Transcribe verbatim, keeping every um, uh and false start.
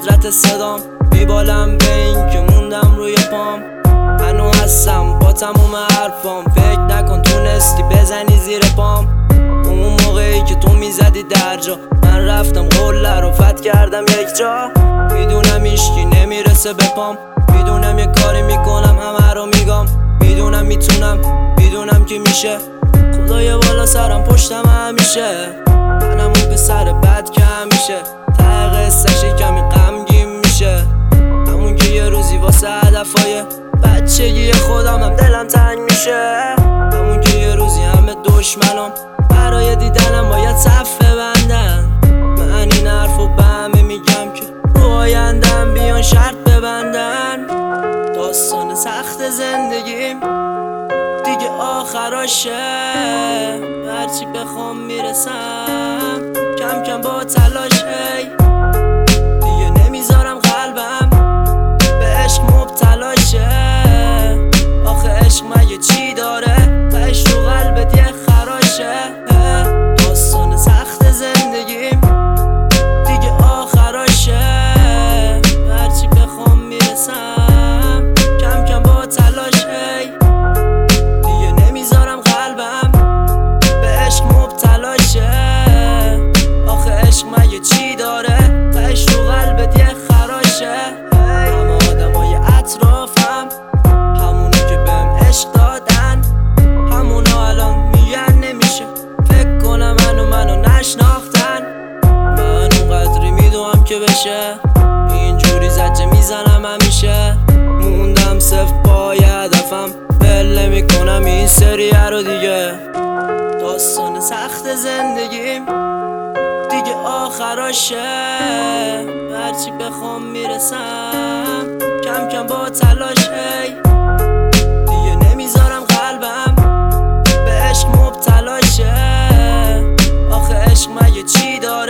قدرت صدام، میبالم به این که موندم روی پام. هنو هستم با تموم حرفام، فکر نکن تونستی بزنی زیر پام. اون موقعی که تو میزدی در جا، من رفتم قله رو فتح کردم یک جا. میدونم هیچکی نمیرسه به پام، میدونم یه کاری میکنم همه رو میگم. میدونم میتونم، میدونم که میشه. خدای بالا سرم پشتم همیشه. منم اون پسر بد که همیشه ته قصه‌ش کمی غمگین میشه. همون که یه روزی واسه هدفای بچگی خودم هم دلم تنگ میشه. همون که یه روزی همه دشمنام برای دیدنم باید صف ببندن. من این حرفو به همه میگم که رو آیندم بیان شرط ببندن. داستان سخت زندگیم دیگه آخراشه، هرچی بخوام میرسم کم کم با تلاش. هی دیگه نمیذارم قلبم به عشق مبتلاشه. آخه عشق مگه چی داره تهش تو قلبت یه خراشه. داستان سخت زندگیم دیگه آخراشه، هرچی بخوام میرسم کم کم با تلاش. هی دیگه نمیذارم قلبم به عشق مبتلاشه. آخه عشق مگه چی داره تهش تو قلبت یه خراشه. همه آدمای اطرافم همونو که بهم عشق دادن، همونا الان میگن نمیشه. فکر کنم منو منو نشناختن. من اونقدری میدونم که بشه اینجوری زجه میزنم همیشه. موندم صفر پای هدفم، ول نمیکنم این سریه رو دیگه. داستان سخت زندگیم دیگه آخراشه، هرچی بخوام میرسم کم کم با تلاش. هی دیگه نمیذارم قلبم به عشق مبتلاشه. آخه عشق مگه چی داره